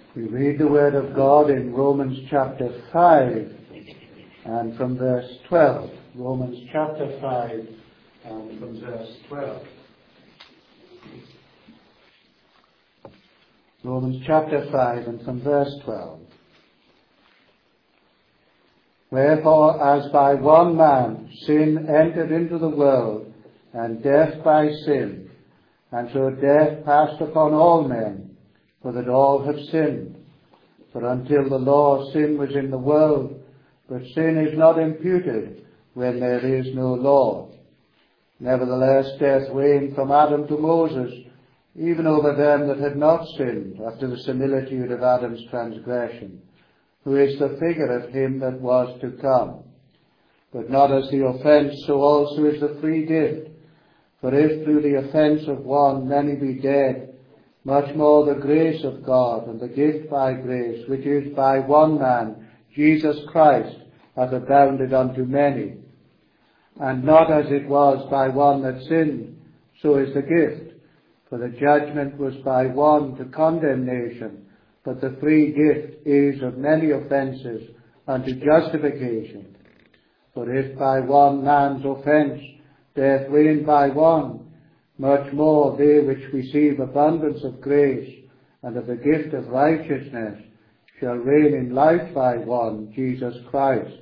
We read the Word of God in Romans chapter 5 and from verse 12. Romans chapter 5 and from verse 12. Romans chapter 5 and from verse 12. Wherefore, as by one man sin entered into the world, and death by sin, and so death passed upon all men, for that all have sinned. For until the law, sin was in the world, but sin is not imputed when there is no law. Nevertheless, death reigned from Adam to Moses, even over them that had not sinned, after the similitude of Adam's transgression, who is the figure of him that was to come. But not as the offence, so also is the free gift. For if through the offence of one many be dead, much more the grace of God and the gift by grace, which is by one man, Jesus Christ, hath abounded unto many. And not as it was by one that sinned, so is the gift. For the judgment was by one to condemnation, but the free gift is of many offences unto justification. For if by one man's offence death reigned by one, much more they which receive abundance of grace and of the gift of righteousness shall reign in life by one, Jesus Christ.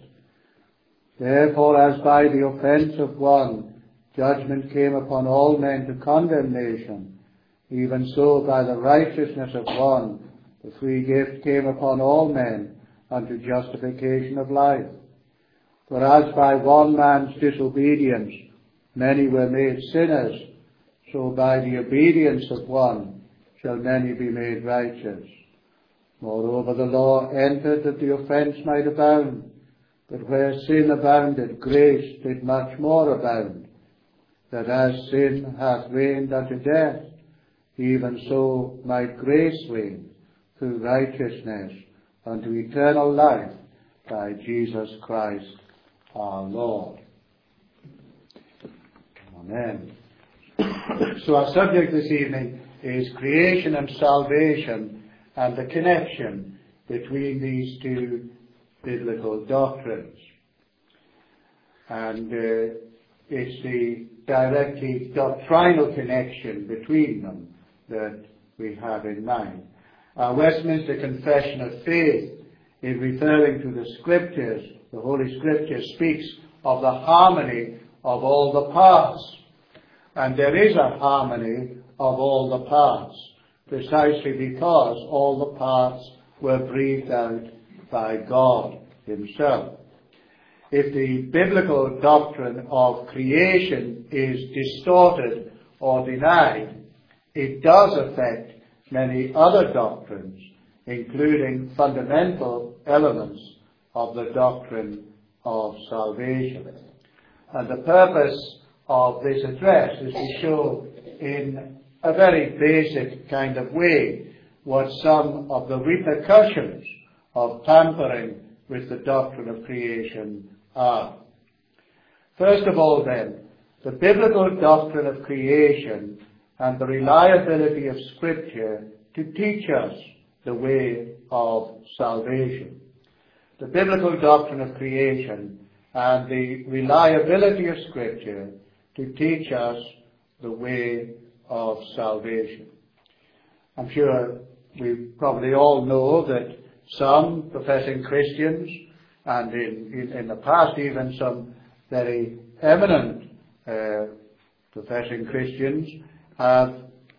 Therefore, as by the offence of one judgment came upon all men to condemnation, even so by the righteousness of one the free gift came upon all men unto justification of life. For as by one man's disobedience many were made sinners, so by the obedience of one shall many be made righteous. Moreover, the law entered that the offence might abound, but where sin abounded, grace did much more abound, that as sin hath reigned unto death, even so might grace reign through righteousness unto eternal life by Jesus Christ our Lord. Amen. So our subject this evening is creation and salvation and the connection between these two biblical doctrines. And it's the directly doctrinal connection between them that we have in mind. Our Westminster Confession of Faith, in referring to the Scriptures, the Holy Scripture speaks of the harmony of all the parts. And there is a harmony of all the parts, precisely because all the parts were breathed out by God Himself. If the biblical doctrine of creation is distorted or denied, it does affect many other doctrines, including fundamental elements of the doctrine of salvation. And the purpose of this address is to show in a very basic kind of way what some of the repercussions of tampering with the doctrine of creation are. First of all then, the biblical doctrine of creation and the reliability of Scripture to teach us the way of salvation. The biblical doctrine of creation and the reliability of Scripture to teach us the way of salvation. I'm sure we probably all know that some professing Christians, and in the past even some very eminent professing Christians, have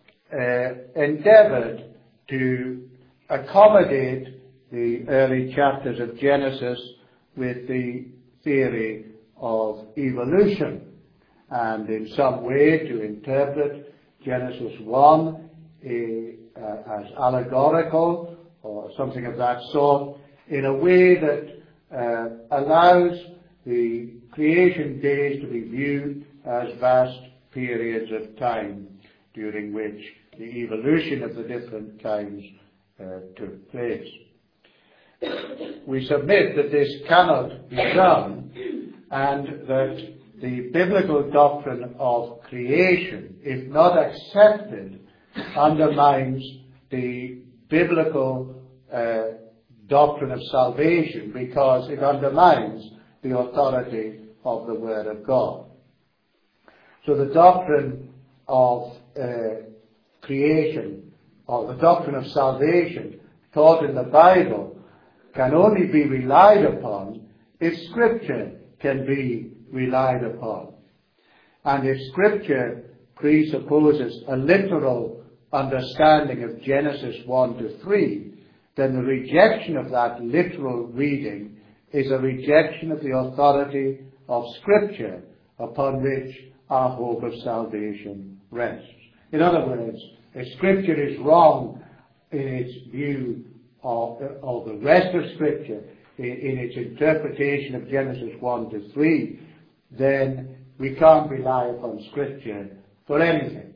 endeavoured to accommodate the early chapters of Genesis with the theory of evolution, and in some way to interpret Genesis 1 as allegorical or something of that sort, in a way that allows the creation days to be viewed as vast periods of time during which the evolution of the different kinds took place. We submit that this cannot be done, and that the biblical doctrine of creation, if not accepted, undermines the biblical doctrine of salvation because it undermines the authority of the Word of God. So the doctrine of creation, or the doctrine of salvation taught in the Bible, can only be relied upon if Scripture can be relied upon. And if Scripture presupposes a literal understanding of Genesis 1 to 3, then the rejection of that literal reading is a rejection of the authority of Scripture upon which our hope of salvation rests. In other words, if Scripture is wrong in its view of the rest of Scripture, in its interpretation of Genesis 1 to 3, then we can't rely upon Scripture for anything.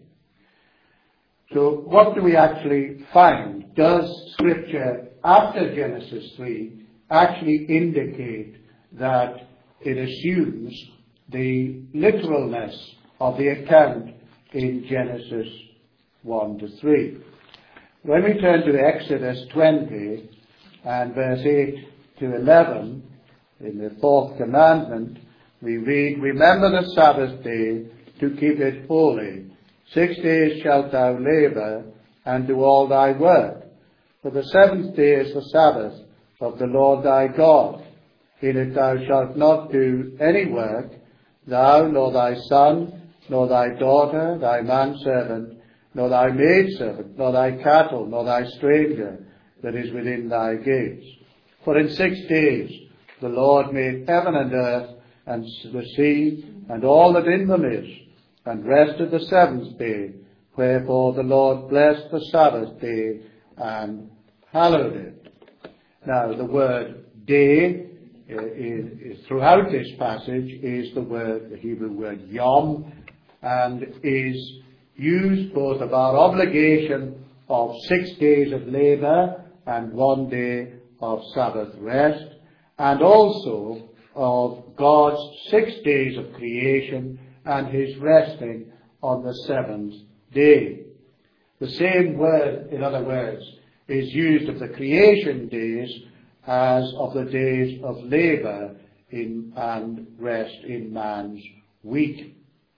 So what do we actually find? Does Scripture after Genesis 3 actually indicate that it assumes the literalness of the account in Genesis 1 to 3? When we turn to Exodus 20 and verse 8 to 11, in the fourth commandment, we read, "Remember the Sabbath day to keep it holy. 6 days shalt thou labour and do all thy work. For the seventh day is the Sabbath of the Lord thy God. In it thou shalt not do any work, thou, nor thy son, nor thy daughter, thy manservant, nor thy maidservant, nor thy cattle, nor thy stranger that is within thy gates. For in 6 days the Lord made heaven and earth, and the sea, and all that in them is, and rested the seventh day. Wherefore the Lord blessed the Sabbath day and hallowed it." Now the word day is throughout this passage is the Hebrew word yom, and is used both of our obligation of 6 days of labour and 1 day of Sabbath rest, and also of God's 6 days of creation and his resting on the seventh day. The same word, in other words, is used of the creation days as of the days of labour and rest in man's week.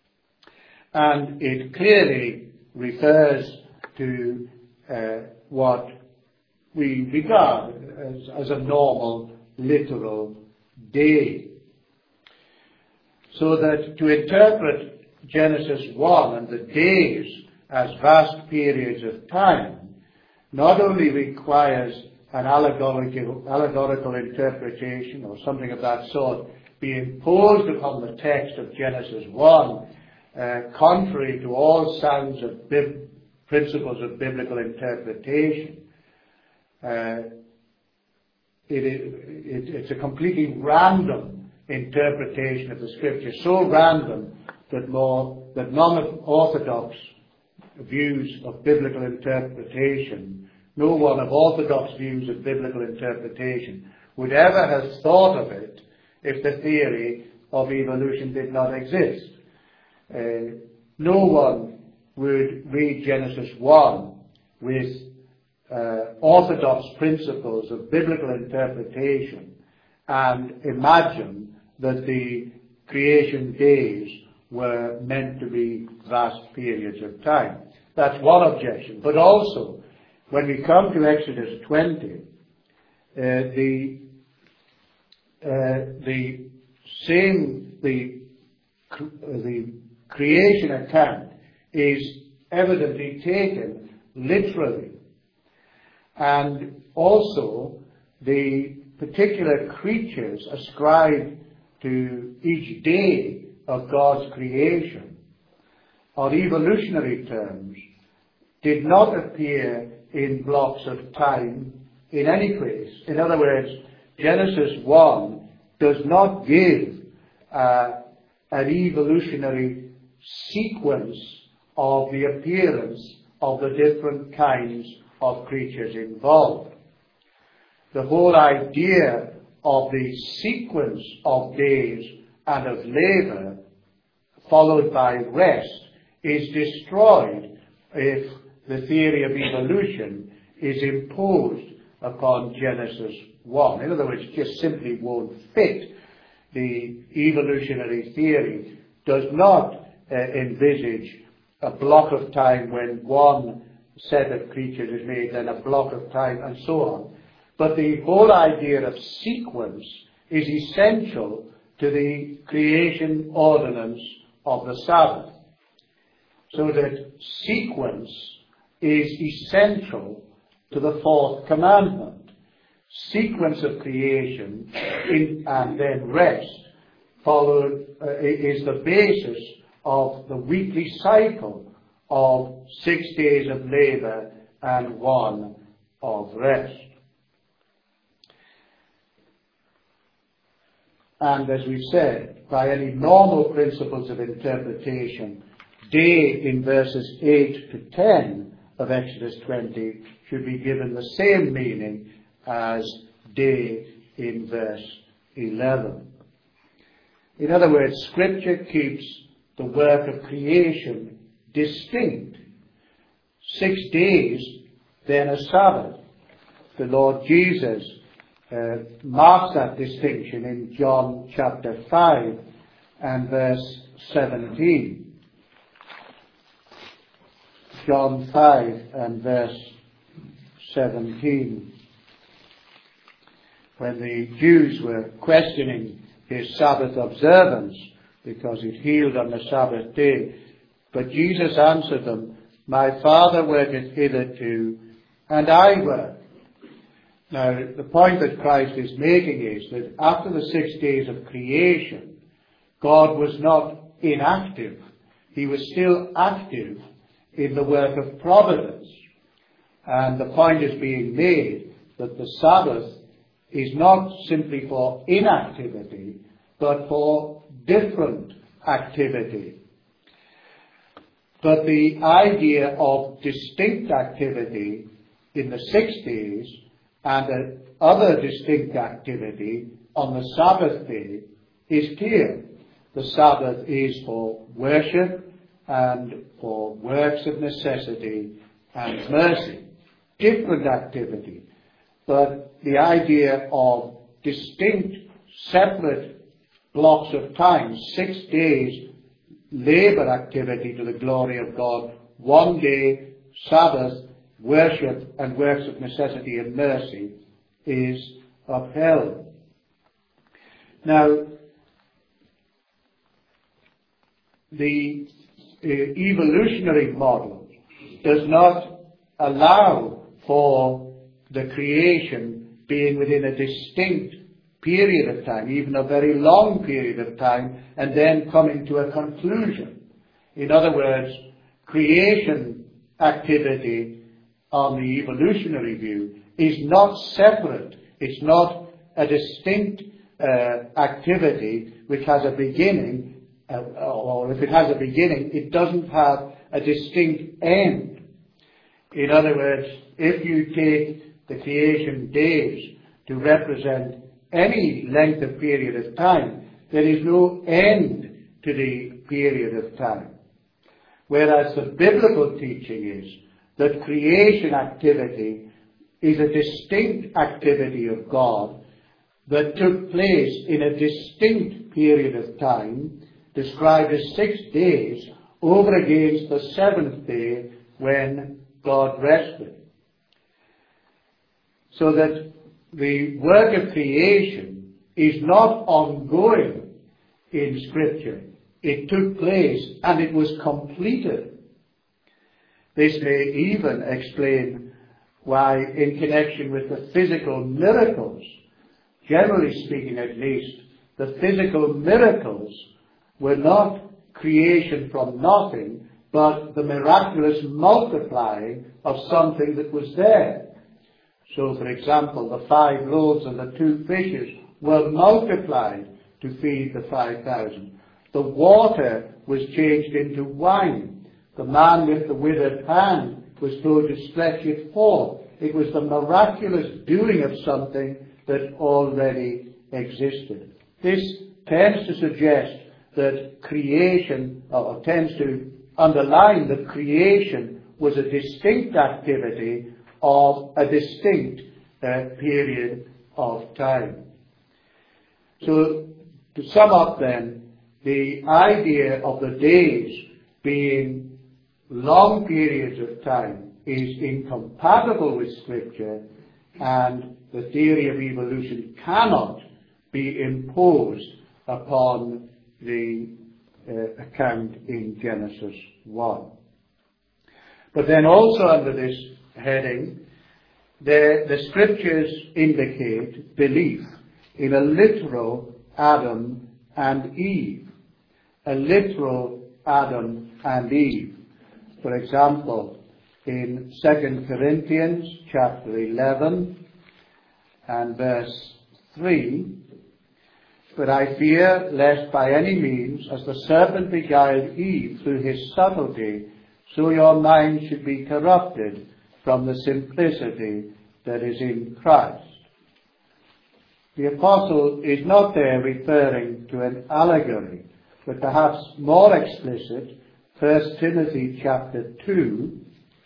And it clearly refers to what we regard as a normal, literal day. So that to interpret Genesis 1 and the days as vast periods of time not only requires an allegorical interpretation or something of that sort be imposed upon the text of Genesis 1, contrary to all sounds of principles of biblical interpretation. It's a completely random interpretation of the Scripture, so random that non-orthodox views of biblical interpretation, no one of orthodox views of biblical interpretation would ever have thought of it if the theory of evolution did not exist. No one would read Genesis 1 with orthodox principles of biblical interpretation and imagine that the creation days were meant to be vast periods of time. That's one objection. But also, when we come to Exodus 20, the creation account is evidently taken literally. And also, the particular creatures ascribed to each day of God's creation, on evolutionary terms, did not appear in blocks of time in any place. In other words, Genesis 1 does not give an evolutionary sequence of the appearance of the different kinds of creatures involved. The whole idea of the sequence of days and of labour followed by rest is destroyed if the theory of evolution is imposed upon Genesis 1. In other words, just simply won't fit. The evolutionary theory does not envisage a block of time when one set of creatures is made, then a block of time, and so on. But the whole idea of sequence is essential to the creation ordinance of the Sabbath. So that sequence is essential to the fourth commandment. Sequence of creation and then rest followed is the basis of the weekly cycle of 6 days of labor and 1 of rest. And as we've said, by any normal principles of interpretation, day in verses 8 to 10 of Exodus 20 should be given the same meaning as day in verse 11. In other words, Scripture keeps the work of creation distinct. 6 days, then a Sabbath. The Lord Jesus marks that distinction in John chapter 5 and verse 17. John 5 and verse 17. When the Jews were questioning his Sabbath observance because he healed on the Sabbath day, but Jesus answered them, "My Father worketh hitherto, and I work." Now, the point that Christ is making is that after the 6 days of creation, God was not inactive. He was still active in the work of providence. And the point is being made that the Sabbath is not simply for inactivity, but for different activity. But the idea of distinct activity in the 6 days and other distinct activity on the Sabbath day is clear. The Sabbath is for worship and for works of necessity and mercy. Different activity. But the idea of distinct, separate blocks of time, 6 days, labor activity to the glory of God, 1 day, Sabbath, worship and works of necessity and mercy, is upheld. Now, the evolutionary model does not allow for the creation being within a distinct period of time, even a very long period of time, and then coming to a conclusion. In other words, creation activity on the evolutionary view is not separate. It's not a distinct activity which has a beginning, or if it has a beginning, it doesn't have a distinct end. In other words, if you take the creation days to represent any length of period of time, there is no end to the period of time. Whereas the biblical teaching is that creation activity is a distinct activity of God that took place in a distinct period of time, described as 6 days, over against the 7th day when God rested. So that the work of creation is not ongoing in Scripture. It took place and it was completed. This may even explain why, in connection with the physical miracles, generally speaking at least, the physical miracles were not creation from nothing, but the miraculous multiplying of something that was there. So, for example, the 5 loaves and the 2 fishes were multiplied to feed the 5,000. The water was changed into wine. The man with the withered hand was told to stretch it forth. It was the miraculous doing of something that already existed. This tends to suggest that creation, or tends to underline that creation was a distinct activity of a distinct period of time. So, to sum up then, the idea of the days being long periods of time is incompatible with Scripture, and the theory of evolution cannot be imposed upon the account in Genesis 1. But then also under this heading, the Scriptures indicate belief in a literal Adam and Eve. A literal Adam and Eve. For example, in 2 Corinthians chapter 11 and verse 3, "But I fear lest by any means, as the serpent beguiled Eve through his subtlety, so your mind should be corrupted from the simplicity that is in Christ." The apostle is not there referring to an allegory, but perhaps more explicit, 1 Timothy chapter 2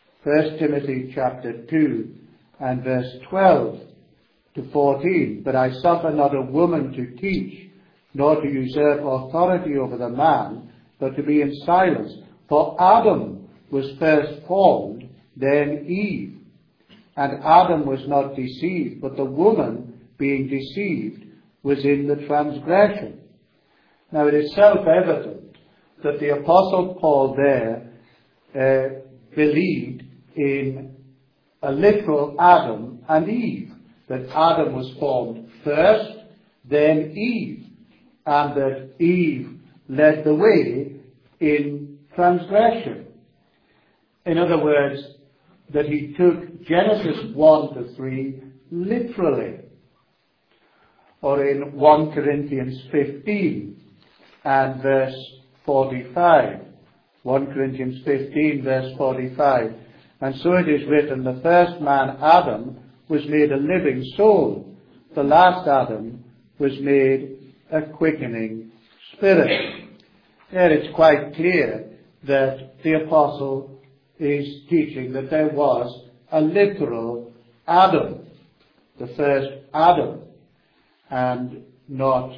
and verse 12 to 14. "But I suffer not a woman to teach, nor to usurp authority over the man, but to be in silence. For Adam was first formed, then Eve. And Adam was not deceived, but the woman, being deceived, was in the transgression." Now it is self-evident that the Apostle Paul there believed in a literal Adam and Eve, that Adam was formed first, then Eve, and that Eve led the way in transgression. In other words, that he took Genesis 1 to 3 literally. Or in 1 Corinthians 15 and verse 45. 1 Corinthians 15 verse 45. "And so it is written, the first man, Adam, was made a living soul. The last Adam was made a quickening spirit." There it's quite clear that the apostle is teaching that there was a literal Adam, the first Adam, and not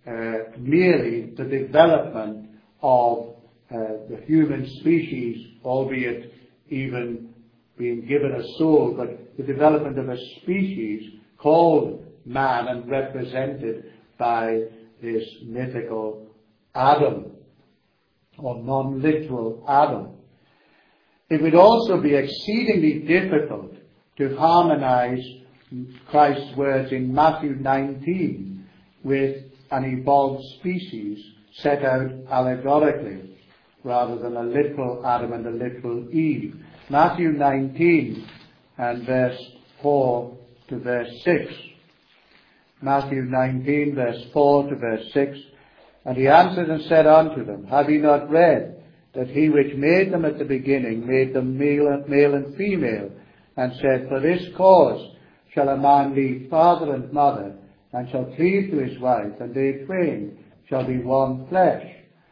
merely the development of the human species, albeit even being given a soul, but the development of a species called man and represented by this mythical Adam, or non-literal Adam. It would also be exceedingly difficult to harmonize Christ's words in Matthew 19 with an evolved species set out allegorically, rather than a literal Adam and a literal Eve. Matthew 19 and verse 4 to verse 6. Matthew 19 verse 4 to verse 6. "And he answered and said unto them, Have ye not read that he which made them at the beginning made them male and female, and said, For this cause shall a man leave father and mother, and shall cleave to his wife, and they twain shall be one flesh.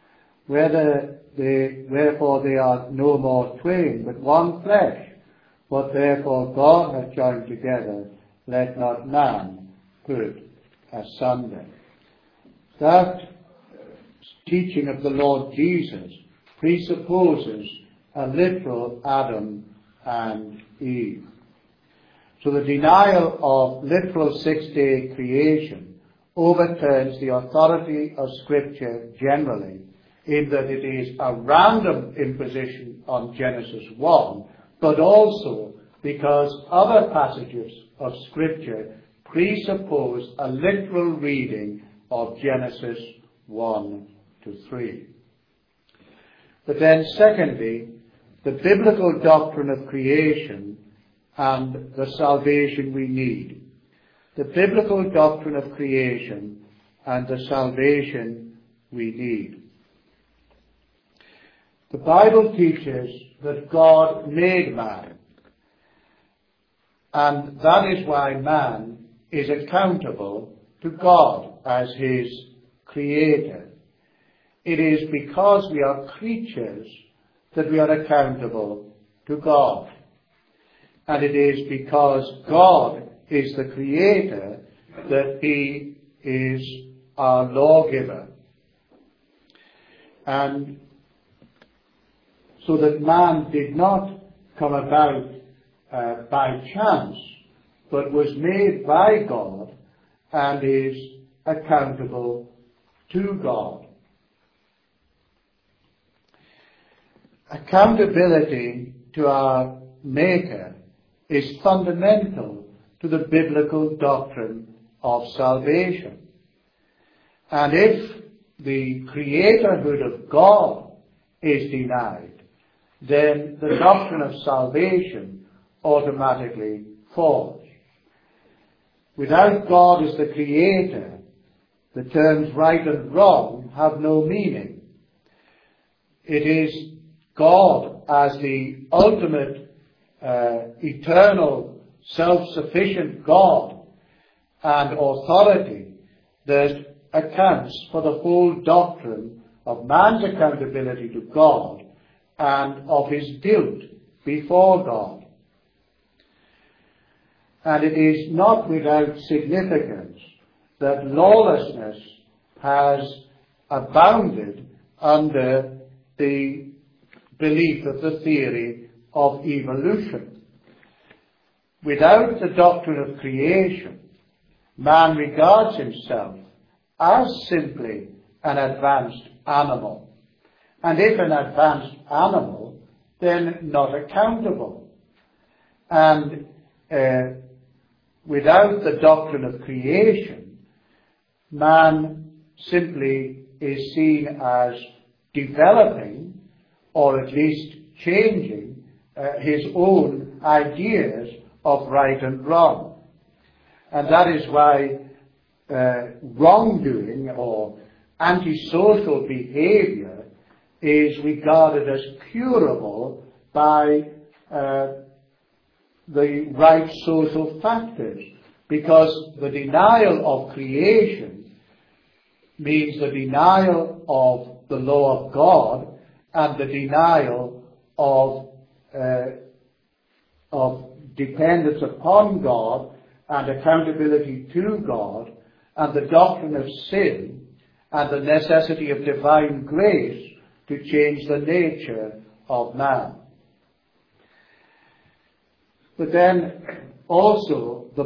Wherefore they are no more twain, but one flesh. What therefore God hath joined together, let not man put asunder." That teaching of the Lord Jesus presupposes a literal Adam and Eve. So the denial of literal six-day creation overturns the authority of Scripture generally, in that it is a random imposition on Genesis 1, but also because other passages of Scripture presuppose a literal reading of Genesis 1 to 3. But then secondly, the biblical doctrine of creation and the salvation we need. The biblical doctrine of creation and the salvation we need. The Bible teaches that God made man, and that is why man is accountable to God as his creator. It is because we are creatures that we are accountable to God. And it is because God is the Creator, that he is our lawgiver. And so that man did not come about by chance, but was made by God and is accountable to God. Accountability to our Maker is fundamental to the biblical doctrine of salvation. And if the creatorhood of God is denied, then the doctrine of salvation automatically falls. Without God as the Creator, the terms right and wrong have no meaning. It is God as the ultimate, eternal, self-sufficient God and authority that accounts for the whole doctrine of man's accountability to God and of his guilt before God. And it is not without significance that lawlessness has abounded under the belief of the theory of evolution. Without the doctrine of creation, man regards himself as simply an advanced animal. And if an advanced animal, then not accountable. And without the doctrine of creation, man simply is seen as developing, or at least changing, his own ideas of right and wrong. And that is why wrongdoing or antisocial behavior is regarded as curable by the right social factors, because the denial of creation means the denial of the law of God and the denial of dependence upon God and accountability to God, and the doctrine of sin and the necessity of divine grace to change the nature of man. But then also the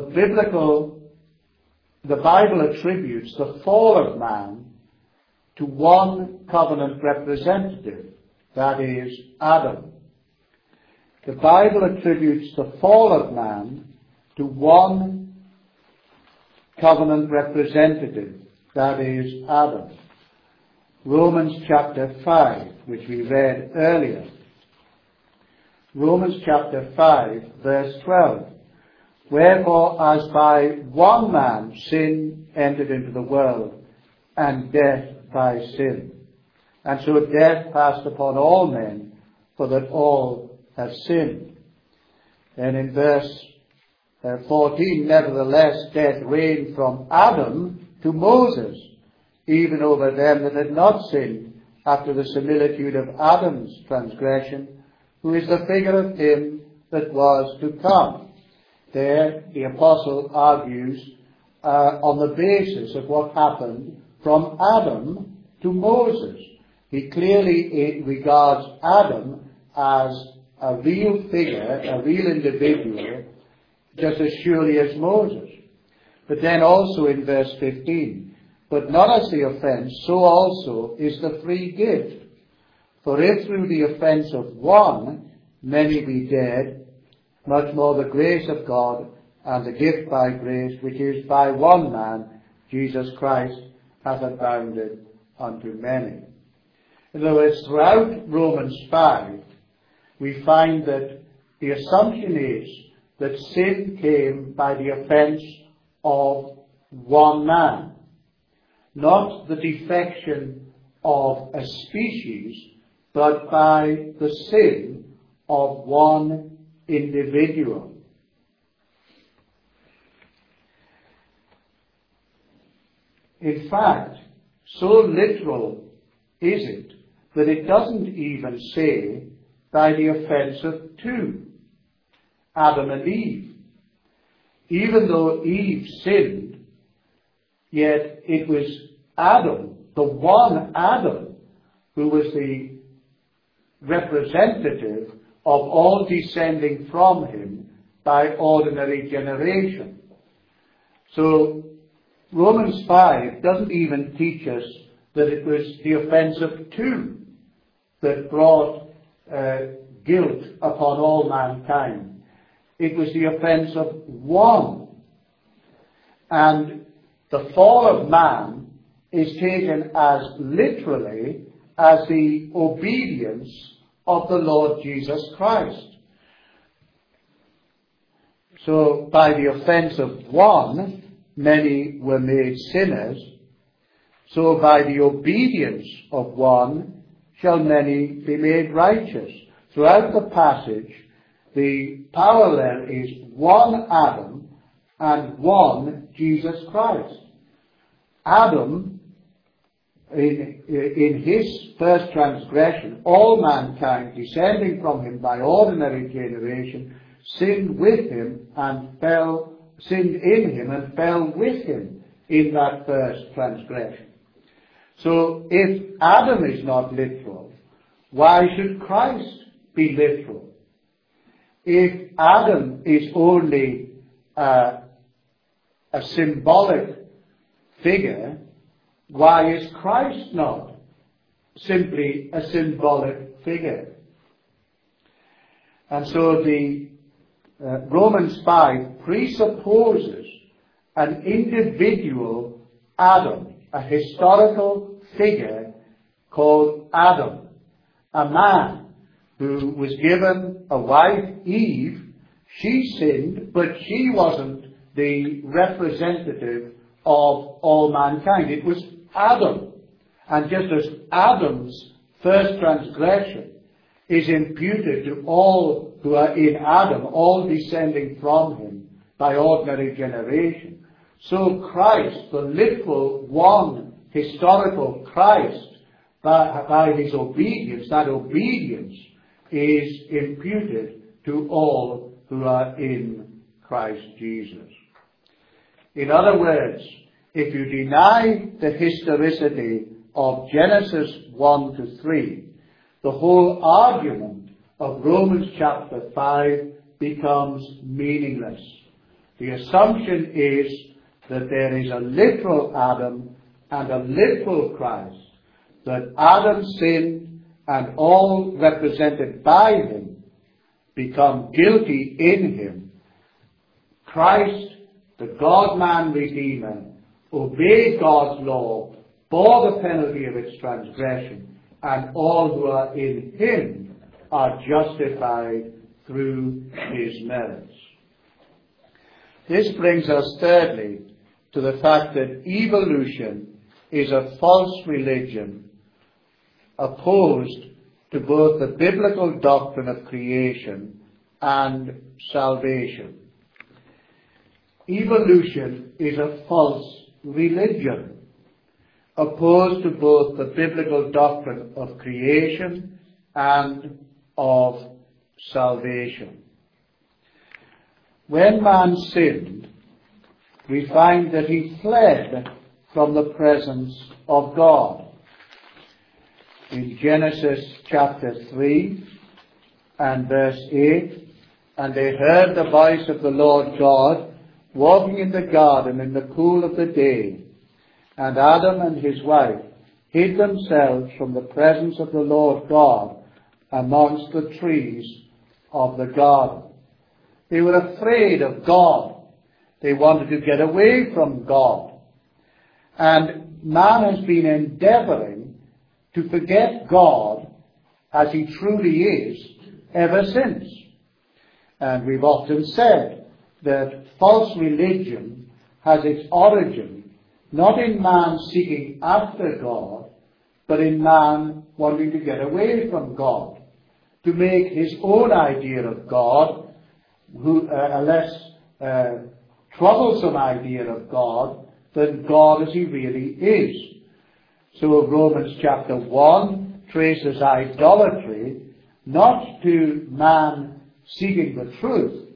Bible attributes the fall of man to one covenant representative, that is, Adam. The Bible attributes the fall of man to one covenant representative, that is, Adam. Romans chapter 5, which we read earlier. Romans chapter 5, verse 12. Wherefore, as by one man sin entered into the world, and death by sin. And so death passed upon all men, for that all have sinned. And in verse 14, nevertheless, death reigned from Adam to Moses, even over them that had not sinned, after the similitude of Adam's transgression, who is the figure of him that was to come. There, the apostle argues on the basis of what happened from Adam to Moses. He clearly regards Adam as a real figure, a real individual, just as surely as Moses. But then also in verse 15, but not as the offense, so also is the free gift. For if through the offense of one many be dead, much more the grace of God and the gift by grace, which is by one man, Jesus Christ, hath abounded unto many. In other words, throughout Romans 5, we find that the assumption is that sin came by the offense of one man, not the defection of a species, but by the sin of one individual. In fact, so literal is it that it doesn't even say by the offense of two, Adam and Eve. even though Eve sinned, yet it was Adam, the one Adam, who was the representative of all descending from him by ordinary generation. So Romans 5 doesn't even teach us that it was the offence of two that brought guilt upon all mankind. It was the offence of one. And the fall of man is taken as literally as the obedience of the Lord Jesus Christ. So by the offence of one, many were made sinners. So by the obedience of one shall many be made righteous. Throughout the passage, the parallel is one Adam and one Jesus Christ. Adam, in his first transgression, all mankind descending from him by ordinary generation sinned with him and sinned in him and fell with him in that first transgression. So if Adam is not literal, why should Christ be literal? If Adam is only a symbolic figure, why is Christ not simply a symbolic figure? And so the Romans 5 presupposes an individual Adam, a historical figure called Adam, a man who was given a wife, Eve. She sinned, but she wasn't the representative of all mankind. It was Adam. And just as Adam's first transgression is imputed to all who are in Adam, all descending from him by ordinary generation, so Christ, the literal one historical Christ, by his obedience, that obedience is imputed to all who are in Christ Jesus. In other words, if you deny the historicity of Genesis 1 to 3, the whole argument of Romans chapter 5 becomes meaningless. The assumption is that there is a literal Adam and a literal Christ, that Adam sinned and all represented by him become guilty in him. Christ, the God-man Redeemer, obeyed God's law, bore the penalty of its transgression, and all who are in him are justified through his merits. This brings us thirdly to the fact that evolution is a false religion opposed to both the biblical doctrine of creation and salvation. Evolution is a false religion opposed to both the biblical doctrine of creation and of salvation. When man sinned, we find that he fled from the presence of God. In Genesis chapter 3 and verse 8, and they heard the voice of the Lord God walking in the garden in the cool of the day, and Adam and his wife hid themselves from the presence of the Lord God amongst the trees of the garden. They were afraid of God. They wanted to get away from God. And man has been endeavoring to forget God as he truly is ever since. And we've often said that false religion has its origin not in man seeking after God, but in man wanting to get away from God, to make his own idea of God, a less troublesome idea of God than God as he really is. So Romans chapter 1 traces idolatry not to man seeking the truth,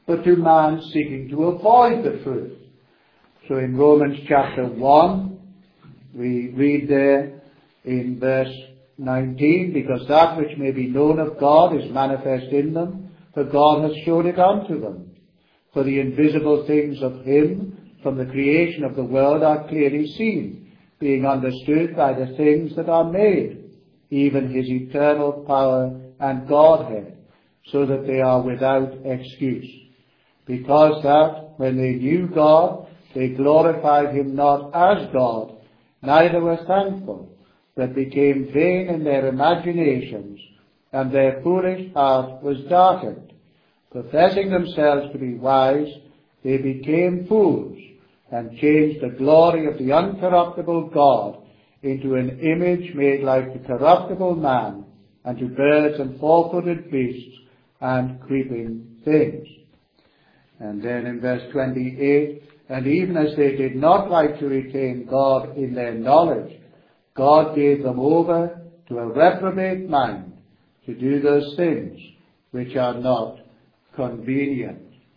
but to man seeking to avoid the truth. So in Romans chapter 1, we read there in verse 19, because that which may be known of God is manifest in them, for God has shown it unto them. For the invisible things of him from the creation of the world are clearly seen, being understood by the things that are made, even his eternal power and Godhead, so that they are without excuse. Because that, when they knew God, they glorified him not as God, neither were thankful, but became vain in their imaginations, and their foolish heart was darkened. Professing themselves to be wise, they became fools, and changed the glory of the uncorruptible God into an image made like the corruptible man, and to birds and four-footed beasts and creeping things. And then in verse 28, and even as they did not like to retain God in their knowledge, God gave them over to a reprobate mind to do those things which are not convenient.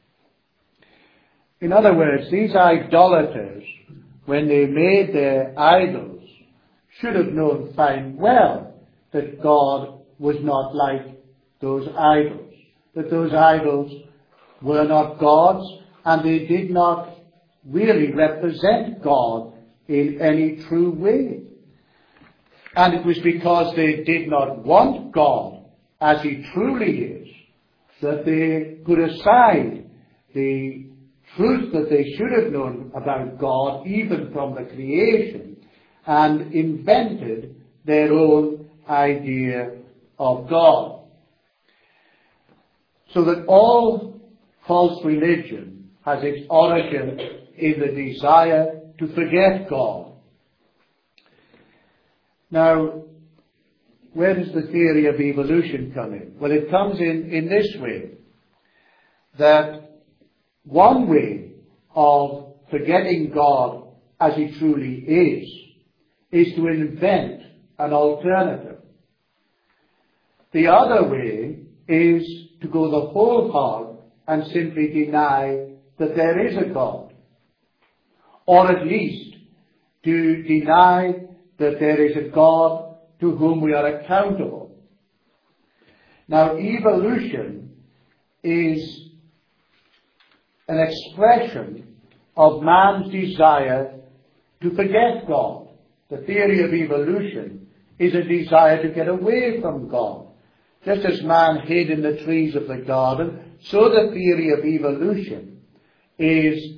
In other words, these idolaters, when they made their idols, should have known fine well that God was not like those idols, that those idols were not gods, and they did not really represent God in any true way. And it was because they did not want God as he truly is that they put aside the truth that they should have known about God, even from the creation, and invented their own idea of God. So that all false religion has its origin in the desire to forget God. Now, where does the theory of evolution come in? Well, it comes in this way, that one way of forgetting God as he truly is to invent an alternative. The other way is to go the whole hog and simply deny that there is a God, or at least to deny that there is a God to whom we are accountable. Now, evolution is an expression of man's desire to forget God. The theory of evolution is a desire to get away from God. Just as man hid in the trees of the garden, so the theory of evolution is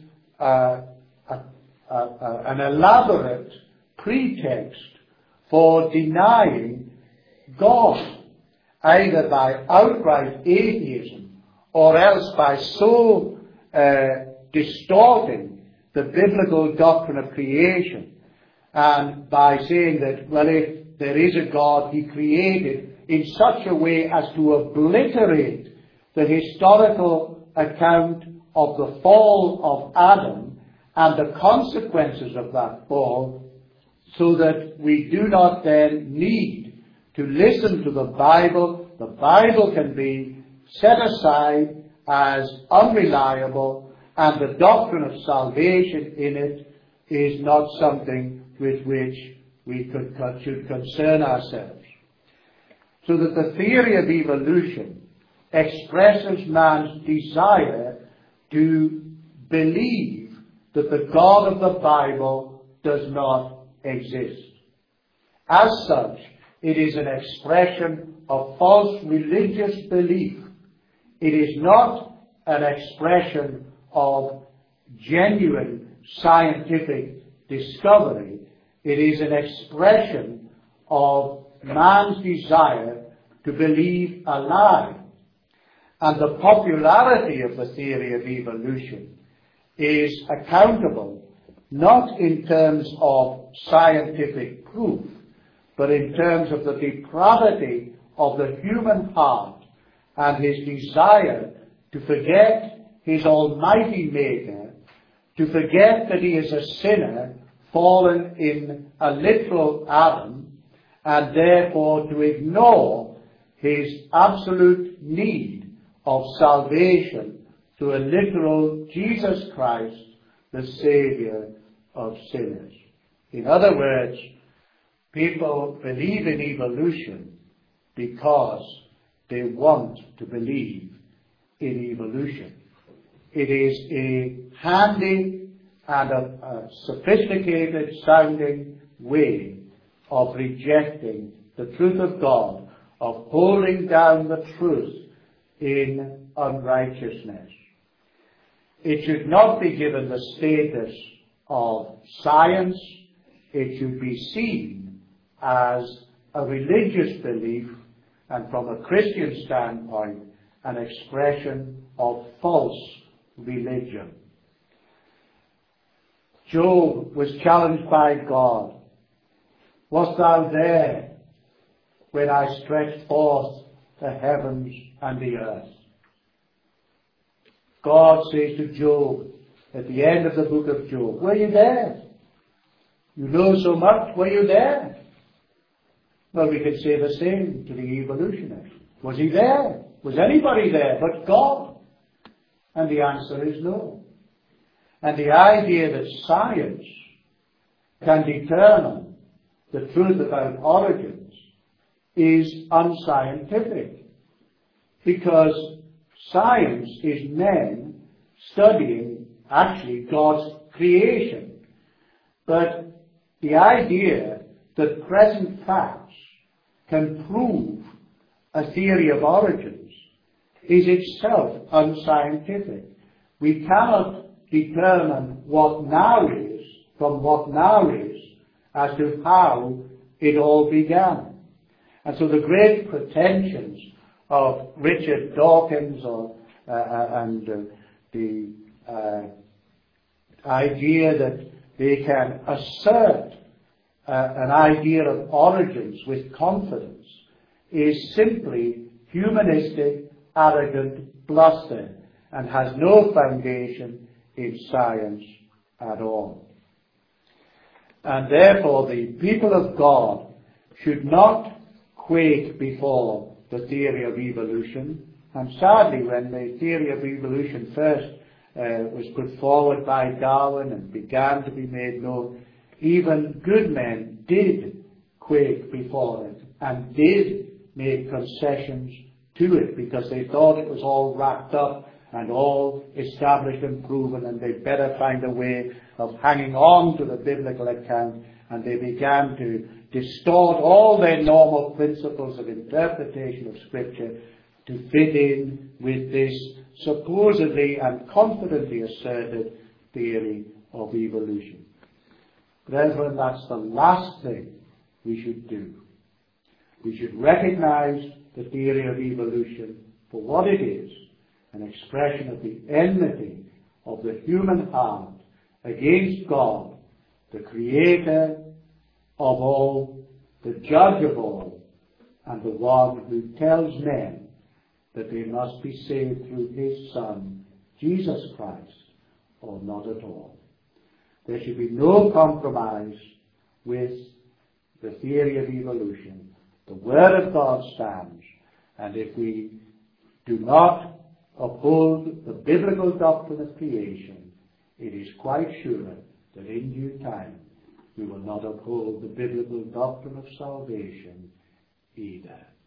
an elaborate pretext for denying God, either by outright atheism or else by so distorting the biblical doctrine of creation, and by saying that, well, if there is a God, he created in such a way as to obliterate the historical account of the fall of Adam and the consequences of that fall, so that we do not then need to listen to the Bible. The Bible can be set aside as unreliable, and the doctrine of salvation in it is not something with which we should concern ourselves. So that the theory of evolution expresses man's desire to believe that the God of the Bible does not exist. As such, it is an expression of false religious belief. It is not an expression of genuine scientific discovery. It is an expression of man's desire to believe a lie. And the popularity of the theory of evolution is accountable not in terms of scientific proof, but in terms of the depravity of the human heart and his desire to forget his almighty Maker, to forget that he is a sinner fallen in a literal Adam, and therefore to ignore his absolute need of salvation to a literal Jesus Christ, the Saviour of sinners. In other words, people believe in evolution because they want to believe in evolution. It is a handy and a sophisticated sounding way of rejecting the truth of God, of holding down the truth in unrighteousness. It should not be given the status of science. It should be seen as a religious belief, and from a Christian standpoint, an expression of false religion. Job was challenged by God. Wast thou there when I stretched forth the heavens and the earth? God says to Job at the end of the book of Job, were you there? You know so much, were you there? Well, we could say the same to the evolutionist. Was he there? Was anybody there but God? And the answer is no. And the idea that science can determine the truth about origins is unscientific, because science is men studying actually God's creation. But the idea that present facts can prove a theory of origins is itself unscientific. We cannot determine what now is from what now is as to how it all began. And so the great pretensions of Richard Dawkins and the idea that they can assert an idea of origins with confidence is simply humanistic, arrogant bluster, and has no foundation in science at all. And therefore the people of God should not quake before the theory of evolution. And sadly, when the theory of evolution first was put forward by Darwin and began to be made known, even good men did quake before it and did make concessions to it, because they thought it was all wrapped up and all established and proven, and they'd better find a way of hanging on to the biblical account, and they began to distort all their normal principles of interpretation of Scripture to fit in with this supposedly and confidently asserted theory of evolution. Brethren, that's the last thing we should do. We should recognize the theory of evolution for what it is, an expression of the enmity of the human heart against God, the Creator of all, the Judge of all, and the one who tells men that they must be saved through His Son, Jesus Christ, or not at all. There should be no compromise with the theory of evolution. The Word of God stands, and if we do not uphold the biblical doctrine of creation, it is quite sure that in due time we will not uphold the biblical doctrine of salvation either.